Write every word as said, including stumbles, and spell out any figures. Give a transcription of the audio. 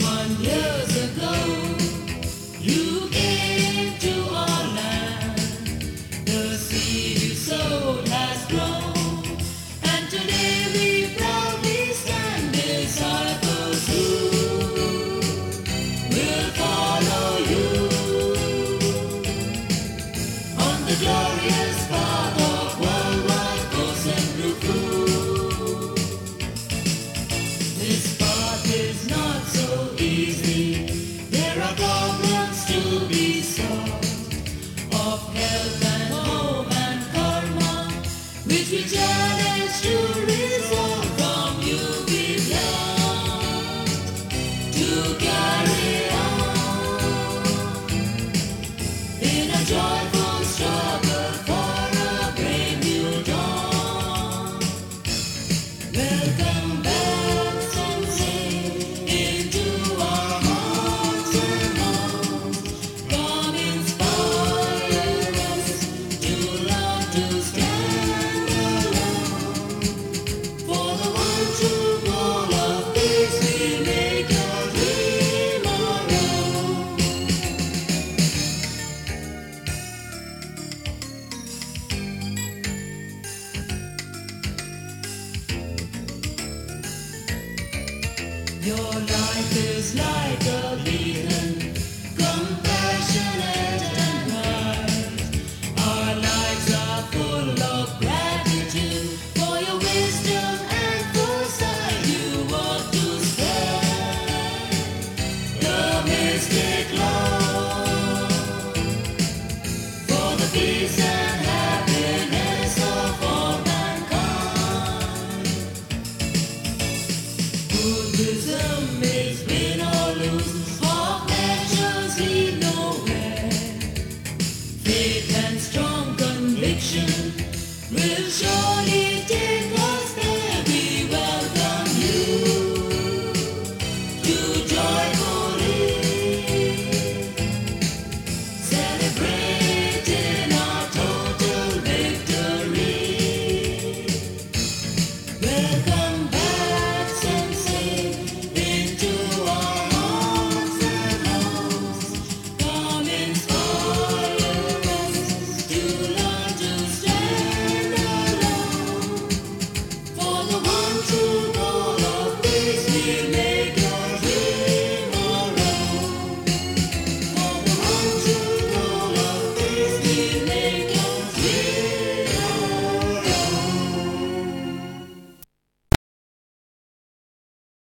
Years ago, you came to our land. The seed you sowed has grown, and today we proudly stand disciples who will follow you on the glorious path of worldwide course and through food. This path is not so easy. There are problems to be solved, of health and home and karma, which we challenge to resolve. From you we learn to carry on in a joyful struggle for a brave new dawn. Welcome back, Sensei, into our hearts and homes. Come inspire us to love, to stand alone. For the one true goal of peace, we make a dream our own. Your life is like a beacon, compassionate and wise. Our lives are full of gratitude for your wisdom and foresight. You want to spread the mystic love for the peace